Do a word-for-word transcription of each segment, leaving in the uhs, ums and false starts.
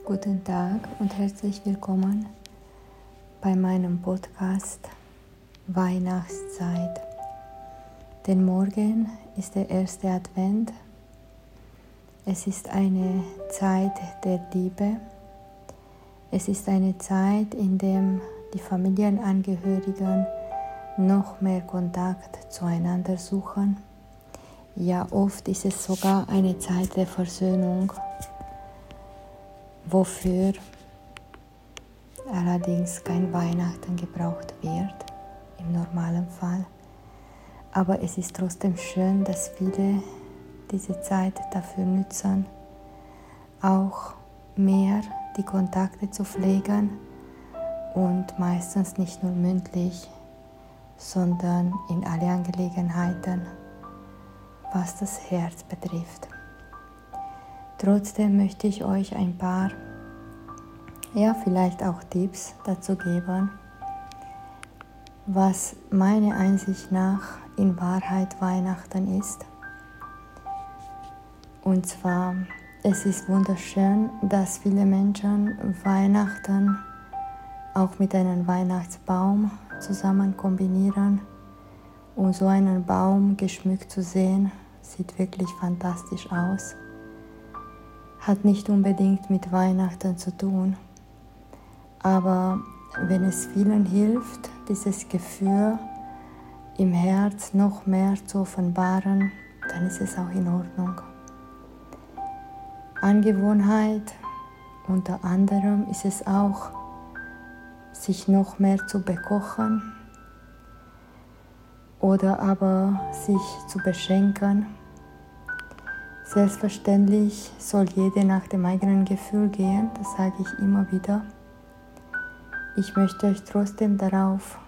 Guten Tag und herzlich willkommen bei meinem Podcast Weihnachtszeit. Denn morgen ist der erste Advent. Es ist eine Zeit der Liebe. Es ist eine Zeit, in der die Familienangehörigen noch mehr Kontakt zueinander suchen. Ja, oft ist es sogar eine Zeit der Versöhnung, wofür allerdings kein Weihnachten gebraucht wird, im normalen Fall. Aber es ist trotzdem schön, dass viele diese Zeit dafür nutzen, auch mehr die Kontakte zu pflegen und meistens nicht nur mündlich, sondern in alle Angelegenheiten, was das Herz betrifft. Trotzdem möchte ich euch ein paar, ja vielleicht auch Tipps dazu geben, was meiner Einsicht nach in Wahrheit Weihnachten ist. Und zwar, es ist wunderschön, dass viele Menschen Weihnachten auch mit einem Weihnachtsbaum zusammen kombinieren. Und so einen Baum geschmückt zu sehen, sieht wirklich fantastisch aus. Hat nicht unbedingt mit Weihnachten zu tun, aber wenn es vielen hilft, dieses Gefühl im Herz noch mehr zu offenbaren, dann ist es auch in Ordnung. Angewohnheit unter anderem ist es auch, sich noch mehr zu bekochen oder aber sich zu beschenken. Selbstverständlich soll jeder nach dem eigenen Gefühl gehen, das sage ich immer wieder. Ich möchte euch trotzdem darauf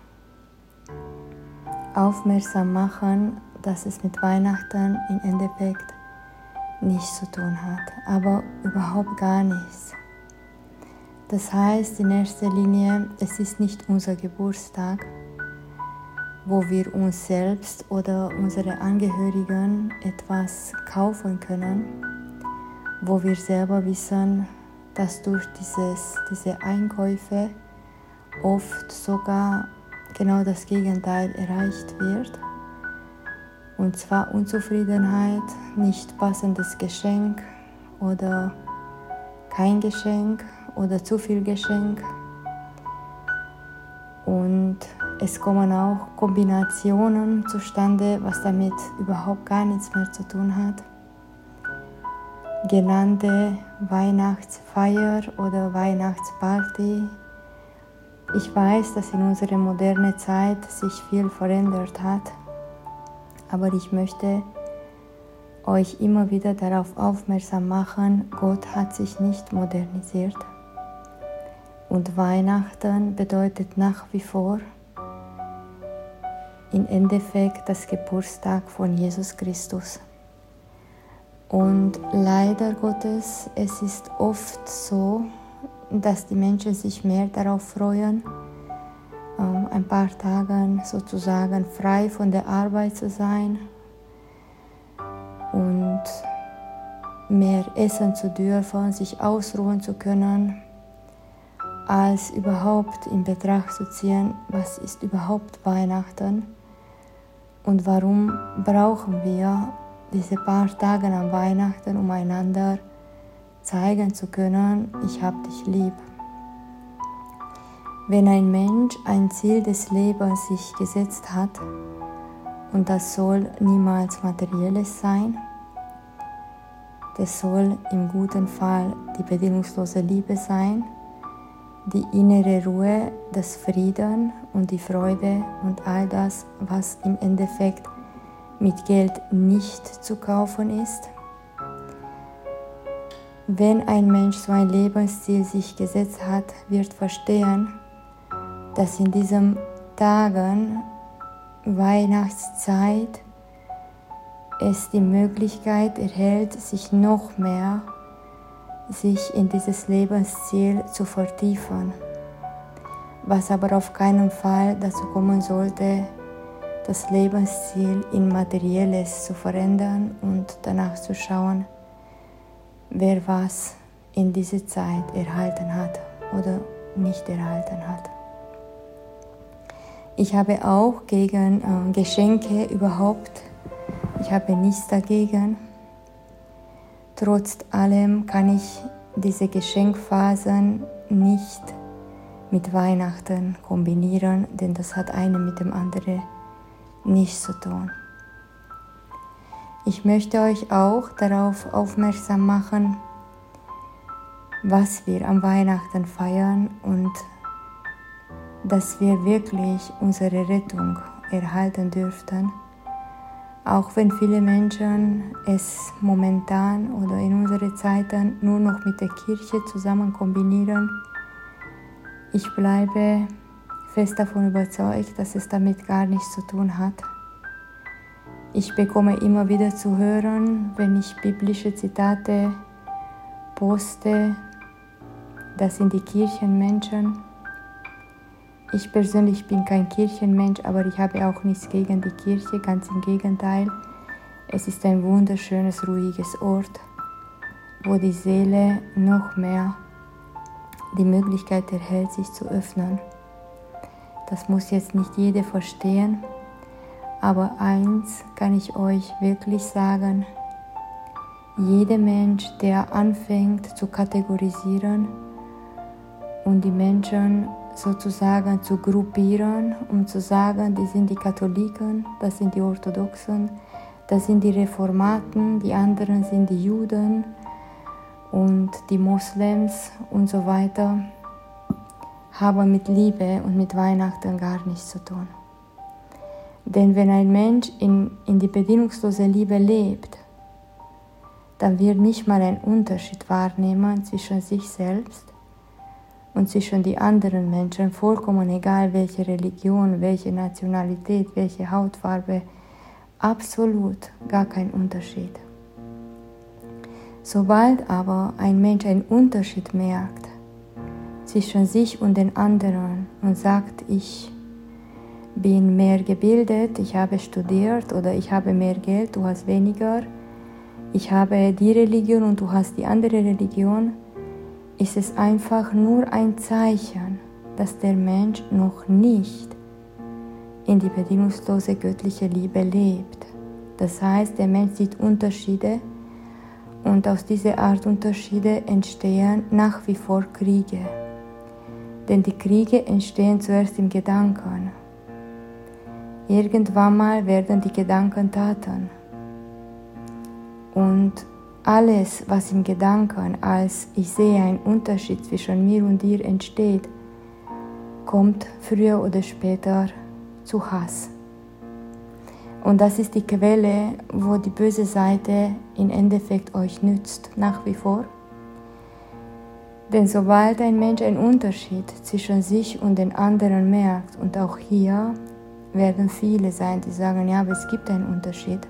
aufmerksam machen, dass es mit Weihnachten im Endeffekt nichts zu tun hat, aber überhaupt gar nichts. Das heißt in erster Linie, es ist nicht unser Geburtstag, wo wir uns selbst oder unsere Angehörigen etwas kaufen können, wo wir selber wissen, dass durch dieses, diese Einkäufe oft sogar genau das Gegenteil erreicht wird. Und zwar Unzufriedenheit, nicht passendes Geschenk oder kein Geschenk oder zu viel Geschenk. Und es kommen auch Kombinationen zustande, was damit überhaupt gar nichts mehr zu tun hat. Genannte Weihnachtsfeier oder Weihnachtsparty. Ich weiß, dass in unserer modernen Zeit sich viel verändert hat, aber ich möchte euch immer wieder darauf aufmerksam machen, Gott hat sich nicht modernisiert. Und Weihnachten bedeutet nach wie vor im Endeffekt das Geburtstag von Jesus Christus. Und leider Gottes, es ist oft so, dass die Menschen sich mehr darauf freuen, ein paar Tage sozusagen frei von der Arbeit zu sein und mehr essen zu dürfen, sich ausruhen zu können, als überhaupt in Betracht zu ziehen, was ist überhaupt Weihnachten und warum brauchen wir diese paar Tage an Weihnachten, um einander zeigen zu können, ich habe dich lieb. Wenn ein Mensch ein Ziel des Lebens sich gesetzt hat, und das soll niemals Materielles sein, das soll im guten Fall die bedingungslose Liebe sein, die innere Ruhe, das Frieden und die Freude und all das, was im Endeffekt mit Geld nicht zu kaufen ist. Wenn ein Mensch so ein Lebensziel sich gesetzt hat, wird verstehen, dass in diesen Tagen Weihnachtszeit es die Möglichkeit erhält, sich noch mehr sich in dieses Lebensziel zu vertiefen, was aber auf keinen Fall dazu kommen sollte, das Lebensziel in Materielles zu verändern und danach zu schauen, wer was in dieser Zeit erhalten hat oder nicht erhalten hat. Ich habe auch gegen äh, Geschenke überhaupt, ich habe nichts dagegen. Trotz allem kann ich diese Geschenkphasen nicht mit Weihnachten kombinieren, denn das hat eine mit dem anderen nichts zu tun. Ich möchte euch auch darauf aufmerksam machen, was wir am Weihnachten feiern und dass wir wirklich unsere Rettung erhalten dürften, auch wenn viele Menschen es momentan oder in unseren Zeiten nur noch mit der Kirche zusammen kombinieren. Ich bleibe fest davon überzeugt, dass es damit gar nichts zu tun hat. Ich bekomme immer wieder zu hören, wenn ich biblische Zitate poste, das sind die Kirchenmenschen. Ich persönlich bin kein Kirchenmensch, aber ich habe auch nichts gegen die Kirche, ganz im Gegenteil. Es ist ein wunderschönes, ruhiges Ort, wo die Seele noch mehr die Möglichkeit erhält, sich zu öffnen. Das muss jetzt nicht jeder verstehen, aber eins kann ich euch wirklich sagen: Jeder Mensch, der anfängt zu kategorisieren und die Menschen sozusagen zu gruppieren, um zu sagen, die sind die Katholiken, das sind die Orthodoxen, das sind die Reformaten, die anderen sind die Juden und die Moslems und so weiter, haben mit Liebe und mit Weihnachten gar nichts zu tun. Denn wenn ein Mensch in, in die bedingungslose Liebe lebt, dann wird nicht mal ein Unterschied wahrnehmen zwischen sich selbst und zwischen die anderen Menschen, vollkommen egal welche Religion, welche Nationalität, welche Hautfarbe, absolut gar kein Unterschied. Sobald aber ein Mensch einen Unterschied merkt zwischen sich und den anderen und sagt, ich bin mehr gebildet, ich habe studiert oder ich habe mehr Geld, du hast weniger, ich habe die Religion und du hast die andere Religion, ist es einfach nur ein Zeichen, dass der Mensch noch nicht in die bedingungslose göttliche Liebe lebt. Das heißt, der Mensch sieht Unterschiede und aus dieser Art Unterschiede entstehen nach wie vor Kriege. Denn die Kriege entstehen zuerst im Gedanken. Irgendwann mal werden die Gedanken Taten. Und alles, was im Gedanken als ich sehe einen Unterschied zwischen mir und dir entsteht, kommt früher oder später zu Hass. Und das ist die Quelle, wo die böse Seite im Endeffekt euch nützt, nach wie vor. Denn sobald ein Mensch einen Unterschied zwischen sich und den anderen merkt, und auch hier werden viele sein, die sagen, ja, aber es gibt einen Unterschied.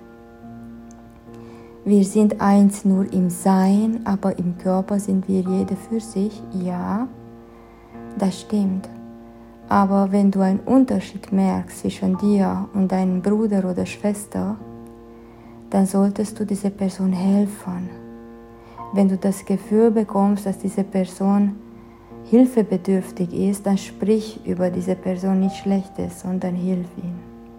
Wir sind eins nur im Sein, aber im Körper sind wir jeder für sich. Ja, das stimmt. Aber wenn du einen Unterschied merkst zwischen dir und deinem Bruder oder Schwester, dann solltest du dieser Person helfen. Wenn du das Gefühl bekommst, dass diese Person hilfebedürftig ist, dann sprich über diese Person nicht Schlechtes, sondern hilf ihm.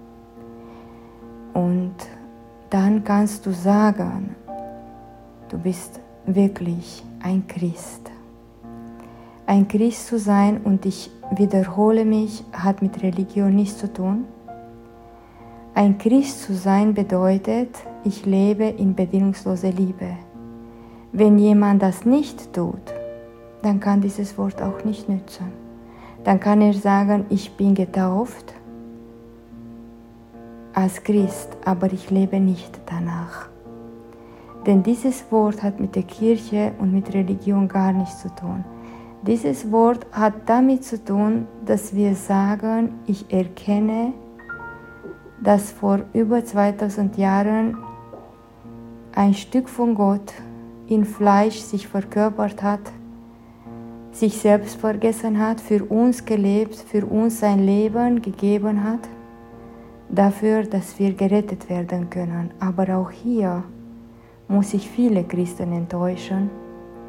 Und dann kannst du sagen, du bist wirklich ein Christ. Ein Christ zu sein, und ich wiederhole mich, hat mit Religion nichts zu tun. Ein Christ zu sein bedeutet, ich lebe in bedingungsloser Liebe. Wenn jemand das nicht tut, dann kann dieses Wort auch nicht nützen. Dann kann er sagen, ich bin getauft als Christ, aber ich lebe nicht danach. Denn dieses Wort hat mit der Kirche und mit Religion gar nichts zu tun. Dieses Wort hat damit zu tun, dass wir sagen, ich erkenne, dass vor über zweitausend Jahren ein Stück von Gott in Fleisch sich verkörpert hat, sich selbst vergessen hat, für uns gelebt, für uns sein Leben gegeben hat, dafür, dass wir gerettet werden können. Aber auch hier muss ich viele Christen enttäuschen,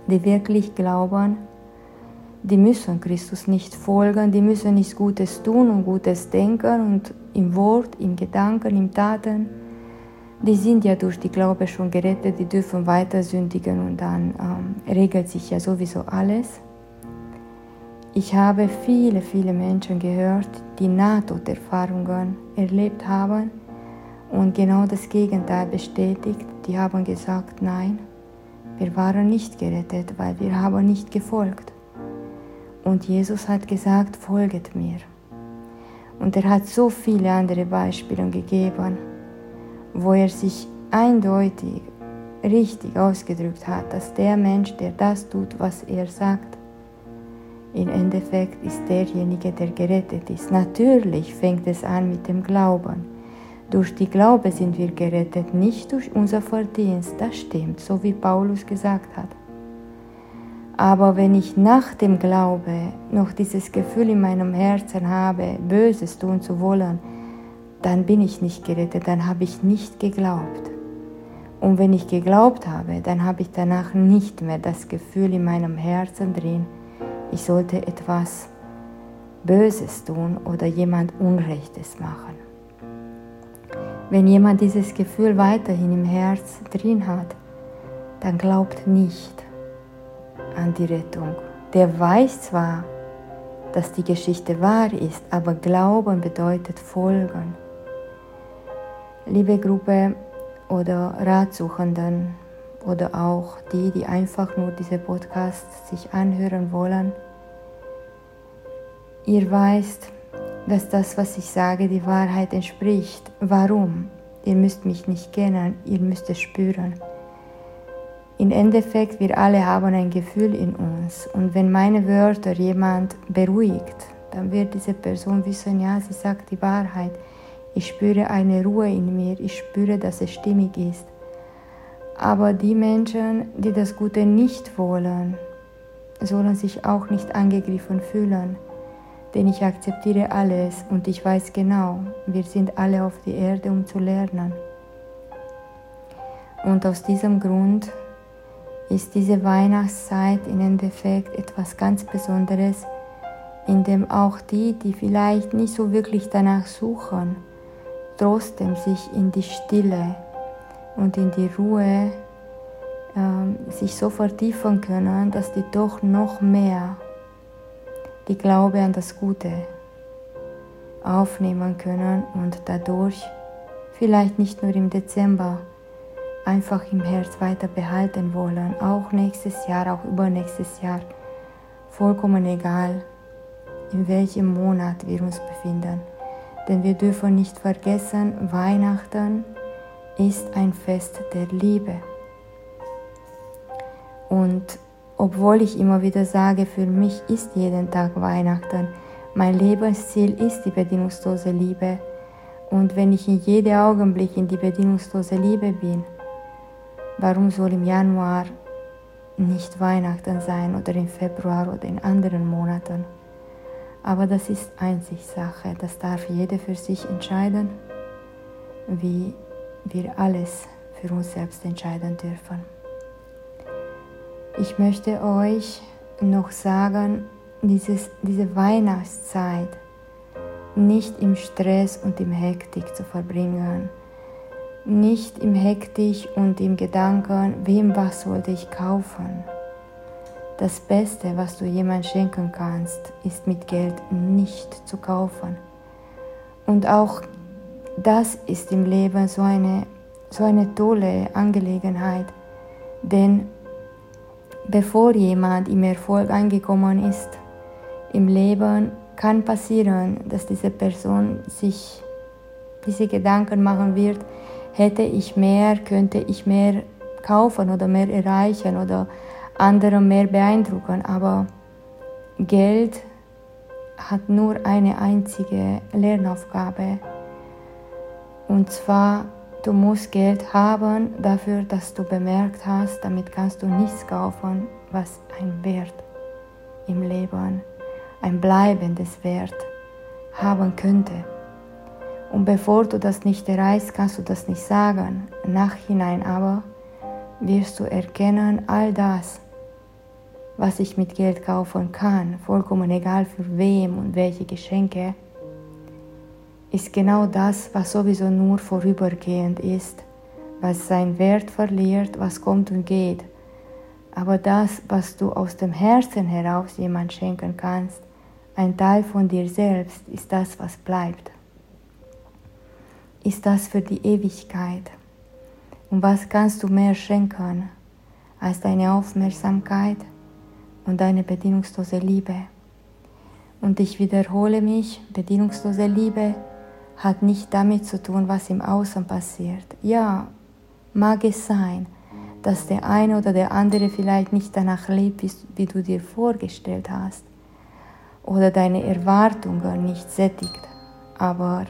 die wirklich glauben, die müssen Christus nicht folgen, die müssen nicht Gutes tun und Gutes denken und im Wort, im Gedanken, im Taten. Die sind ja durch die Glaube schon gerettet, die dürfen weiter sündigen und dann ähm, regelt sich ja sowieso alles. Ich habe viele, viele Menschen gehört, die Nahtoderfahrungen erlebt haben und genau das Gegenteil bestätigt. Die haben gesagt, nein, wir waren nicht gerettet, weil wir haben nicht gefolgt. Und Jesus hat gesagt, folget mir. Und er hat so viele andere Beispiele gegeben, wo er sich eindeutig richtig ausgedrückt hat, dass der Mensch, der das tut, was er sagt, im Endeffekt ist derjenige, der gerettet ist. Natürlich fängt es an mit dem Glauben. Durch die Glaube sind wir gerettet, nicht durch unser Verdienst. Das stimmt, so wie Paulus gesagt hat. Aber wenn ich nach dem Glaube noch dieses Gefühl in meinem Herzen habe, Böses tun zu wollen, dann bin ich nicht gerettet, dann habe ich nicht geglaubt. Und wenn ich geglaubt habe, dann habe ich danach nicht mehr das Gefühl in meinem Herzen drin, ich sollte etwas Böses tun oder jemand Unrechtes machen. Wenn jemand dieses Gefühl weiterhin im Herz drin hat, dann glaubt nicht an die Rettung. Der weiß zwar, dass die Geschichte wahr ist, aber Glauben bedeutet Folgen. Liebe Gruppe oder Ratsuchenden oder auch die, die einfach nur diese Podcasts sich anhören wollen, ihr weißt, dass das, was ich sage, die Wahrheit entspricht. Warum? Ihr müsst mich nicht kennen, ihr müsst es spüren. Im Endeffekt, wir alle haben ein Gefühl in uns. Und wenn meine Wörter jemand beruhigt, dann wird diese Person wissen, ja, sie sagt die Wahrheit. Ich spüre eine Ruhe in mir, ich spüre, dass es stimmig ist. Aber die Menschen, die das Gute nicht wollen, sollen sich auch nicht angegriffen fühlen. Denn ich akzeptiere alles und ich weiß genau, wir sind alle auf der Erde, um zu lernen. Und aus diesem Grund ist diese Weihnachtszeit im Endeffekt etwas ganz Besonderes, in dem auch die, die vielleicht nicht so wirklich danach suchen, trotzdem sich in die Stille und in die Ruhe äh, sich so vertiefen können, dass die doch noch mehr die Glaube an das Gute aufnehmen können und dadurch vielleicht nicht nur im Dezember einfach im Herz weiter behalten wollen, auch nächstes Jahr, auch übernächstes Jahr, vollkommen egal, in welchem Monat wir uns befinden. Denn wir dürfen nicht vergessen, Weihnachten ist ein Fest der Liebe. Und obwohl ich immer wieder sage, für mich ist jeden Tag Weihnachten, mein Lebensziel ist die bedingungslose Liebe. Und wenn ich in jedem Augenblick in die bedingungslose Liebe bin, warum soll im Januar nicht Weihnachten sein oder im Februar oder in anderen Monaten? Aber das ist Einsichtssache, das darf jeder für sich entscheiden, wie wir alles für uns selbst entscheiden dürfen. Ich möchte euch noch sagen, dieses, diese Weihnachtszeit nicht im Stress und im Hektik zu verbringen, nicht im Hektik und im Gedanken, wem was sollte ich kaufen. Das Beste, was du jemandem schenken kannst, ist mit Geld nicht zu kaufen. Und auch das ist im Leben so eine, so eine tolle Angelegenheit, denn bevor jemand im Erfolg angekommen ist, im Leben kann passieren, dass diese Person sich diese Gedanken machen wird, hätte ich mehr, könnte ich mehr kaufen oder mehr erreichen oder andere mehr beeindrucken. Aber Geld hat nur eine einzige Lernaufgabe. Und zwar, du musst Geld haben dafür, dass du bemerkt hast, damit kannst du nichts kaufen, was ein Wert im Leben, ein bleibendes Wert haben könnte. Und bevor du das nicht erreichst, kannst du das nicht sagen. Nachhinein aber wirst du erkennen, all das was ich mit Geld kaufen kann, vollkommen egal für wem und welche Geschenke, ist genau das, was sowieso nur vorübergehend ist, was seinen Wert verliert, was kommt und geht. Aber das, was du aus dem Herzen heraus jemand schenken kannst, ein Teil von dir selbst, ist das, was bleibt. Ist das für die Ewigkeit. Und was kannst du mehr schenken als deine Aufmerksamkeit und deine bedingungslose Liebe? Und ich wiederhole mich, bedingungslose Liebe hat nicht damit zu tun, was im Außen passiert. Ja, mag es sein, dass der eine oder der andere vielleicht nicht danach lebt, wie du dir vorgestellt hast, oder deine Erwartungen nicht sättigt. Aber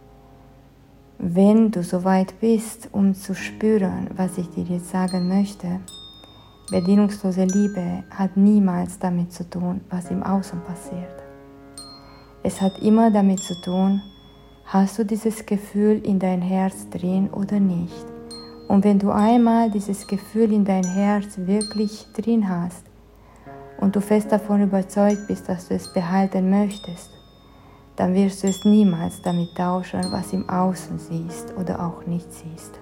wenn du so weit bist, um zu spüren, was ich dir jetzt sagen möchte, bedingungslose Liebe hat niemals damit zu tun, was im Außen passiert. Es hat immer damit zu tun, hast du dieses Gefühl in dein Herz drin oder nicht? Und wenn du einmal dieses Gefühl in dein Herz wirklich drin hast und du fest davon überzeugt bist, dass du es behalten möchtest, dann wirst du es niemals damit tauschen, was im Außen siehst oder auch nicht siehst.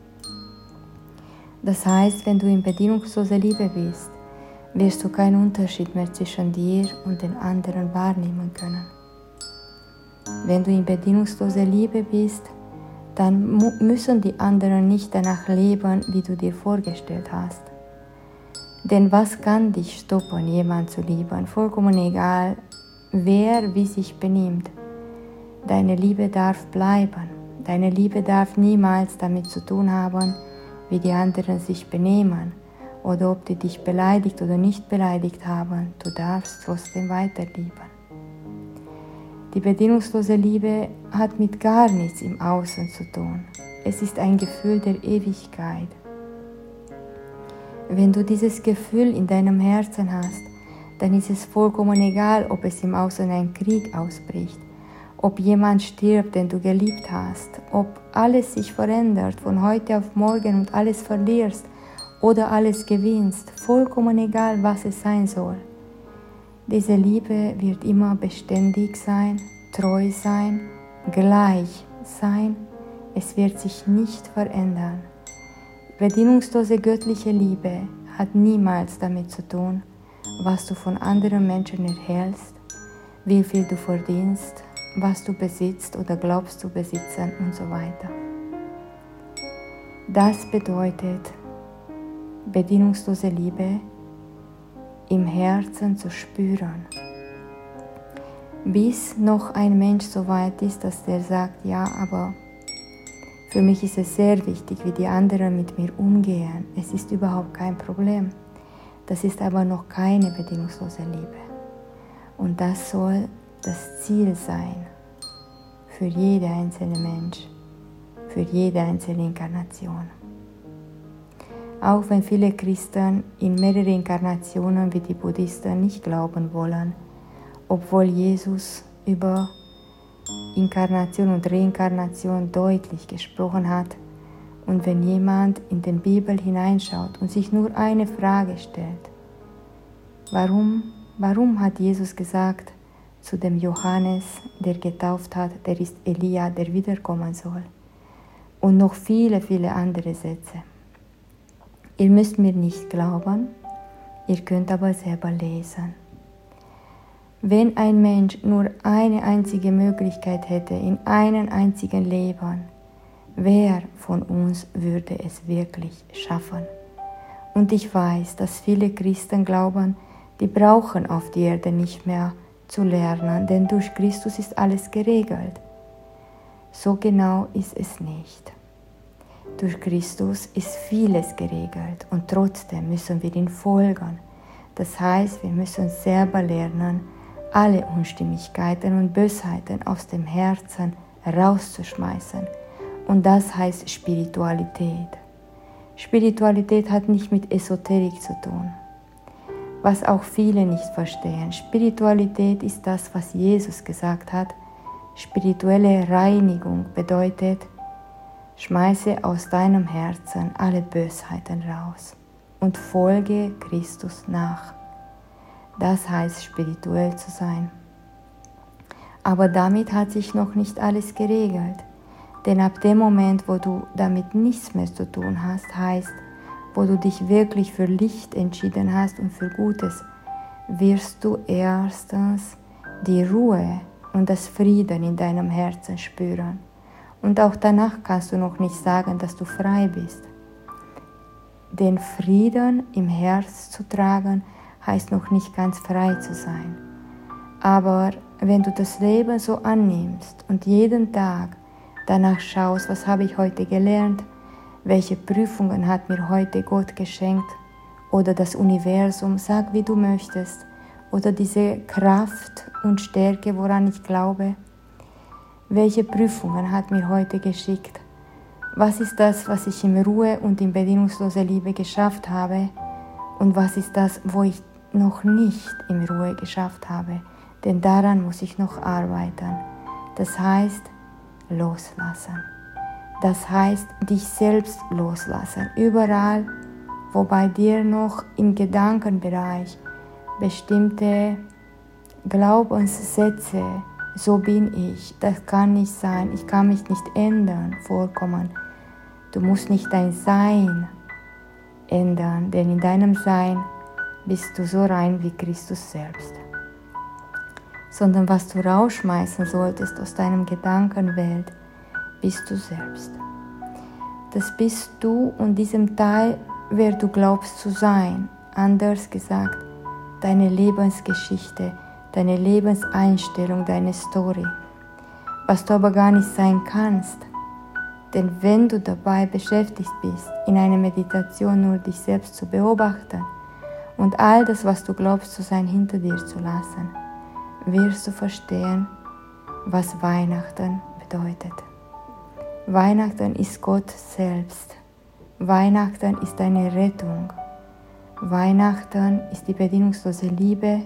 Das heißt, wenn du in bedingungsloser Liebe bist, wirst du keinen Unterschied mehr zwischen dir und den anderen wahrnehmen können. Wenn du in bedingungsloser Liebe bist, dann mu- müssen die anderen nicht danach leben, wie du dir vorgestellt hast. Denn was kann dich stoppen, jemanden zu lieben? Vollkommen egal, wer wie sich benimmt. Deine Liebe darf bleiben. Deine Liebe darf niemals damit zu tun haben, wie die anderen sich benehmen oder ob die dich beleidigt oder nicht beleidigt haben. Du darfst trotzdem weiterlieben. Die bedingungslose Liebe hat mit gar nichts im Außen zu tun. Es ist ein Gefühl der Ewigkeit. Wenn du dieses Gefühl in deinem Herzen hast, dann ist es vollkommen egal, ob es im Außen ein Krieg ausbricht, ob jemand stirbt, den du geliebt hast, ob alles sich verändert von heute auf morgen und alles verlierst oder alles gewinnst, vollkommen egal, was es sein soll. Diese Liebe wird immer beständig sein, treu sein, gleich sein. Es wird sich nicht verändern. Bedingungslose göttliche Liebe hat niemals damit zu tun, was du von anderen Menschen erhältst, wie viel du verdienst, was du besitzt oder glaubst zu besitzen und so weiter. Das bedeutet, bedingungslose Liebe im Herzen zu spüren. Bis noch ein Mensch so weit ist, dass der sagt, ja, aber für mich ist es sehr wichtig, wie die anderen mit mir umgehen. Es ist überhaupt kein Problem. Das ist aber noch keine bedingungslose Liebe. Und das soll das Ziel sein für jede einzelne Mensch, für jede einzelne Inkarnation. Auch wenn viele Christen in mehrere Inkarnationen wie die Buddhisten nicht glauben wollen, obwohl Jesus über Inkarnation und Reinkarnation deutlich gesprochen hat. Und wenn jemand in die Bibel hineinschaut und sich nur eine Frage stellt, warum, warum hat Jesus gesagt zu dem Johannes, der getauft hat, der ist Elia, der wiederkommen soll? Und noch viele, viele andere Sätze. Ihr müsst mir nicht glauben, ihr könnt aber selber lesen. Wenn ein Mensch nur eine einzige Möglichkeit hätte in einem einzigen Leben, wer von uns würde es wirklich schaffen? Und ich weiß, dass viele Christen glauben, die brauchen auf die Erde nicht mehr zu lernen, denn durch Christus ist alles geregelt. So genau ist es nicht. Durch Christus ist vieles geregelt und trotzdem müssen wir ihm folgen. Das heißt, wir müssen selber lernen, alle Unstimmigkeiten und Bösheiten aus dem Herzen rauszuschmeißen. Und das heißt Spiritualität. Spiritualität hat nicht mit Esoterik zu tun, was auch viele nicht verstehen. Spiritualität ist das, was Jesus gesagt hat. Spirituelle Reinigung bedeutet, schmeiße aus deinem Herzen alle Bösheiten raus und folge Christus nach. Das heißt, spirituell zu sein. Aber damit hat sich noch nicht alles geregelt. Denn ab dem Moment, wo du damit nichts mehr zu tun hast, heißt, wo du dich wirklich für Licht entschieden hast und für Gutes, wirst du erstens die Ruhe und das Frieden in deinem Herzen spüren. Und auch danach kannst du noch nicht sagen, dass du frei bist. Den Frieden im Herz zu tragen, heißt noch nicht ganz frei zu sein. Aber wenn du das Leben so annimmst und jeden Tag danach schaust, was habe ich heute gelernt, welche Prüfungen hat mir heute Gott geschenkt oder das Universum, sag wie du möchtest, oder diese Kraft und Stärke, woran ich glaube, welche Prüfungen hat mir heute geschickt, was ist das, was ich in Ruhe und in bedingungsloser Liebe geschafft habe und was ist das, wo ich noch nicht in Ruhe geschafft habe, denn daran muss ich noch arbeiten. Das heißt, loslassen. Das heißt, dich selbst loslassen. Überall, wo bei dir noch im Gedankenbereich bestimmte Glaubenssätze, so bin ich, das kann nicht sein, ich kann mich nicht ändern, vorkommen. Du musst nicht dein Sein ändern, denn in deinem Sein bist du so rein wie Christus selbst. Sondern was du rausschmeißen solltest aus deinem Gedankenwelt, bist du selbst. Das bist du und diesem Teil, wer du glaubst zu sein. Anders gesagt, deine Lebensgeschichte, deine Lebenseinstellung, deine Story. Was du aber gar nicht sein kannst. Denn wenn du dabei beschäftigt bist, in einer Meditation nur dich selbst zu beobachten und all das, was du glaubst zu sein, hinter dir zu lassen, wirst du verstehen, was Weihnachten bedeutet. Weihnachten ist Gott selbst. Weihnachten ist deine Rettung. Weihnachten ist die bedingungslose Liebe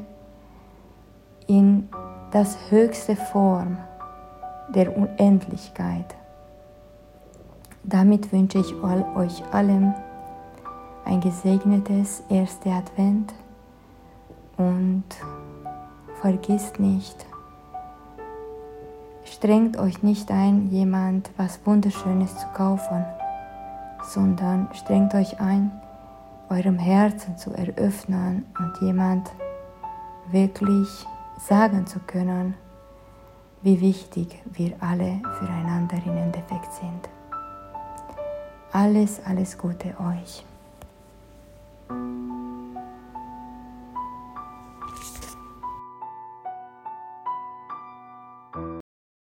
in das höchste Form der Unendlichkeit. Damit wünsche ich euch allen ein gesegnetes erste Advent und vergisst nicht, strengt euch nicht ein, jemand was Wunderschönes zu kaufen, sondern strengt euch ein, eurem Herzen zu eröffnen und jemand wirklich sagen zu können, wie wichtig wir alle füreinander im Endeffekt sind. Alles, alles Gute euch.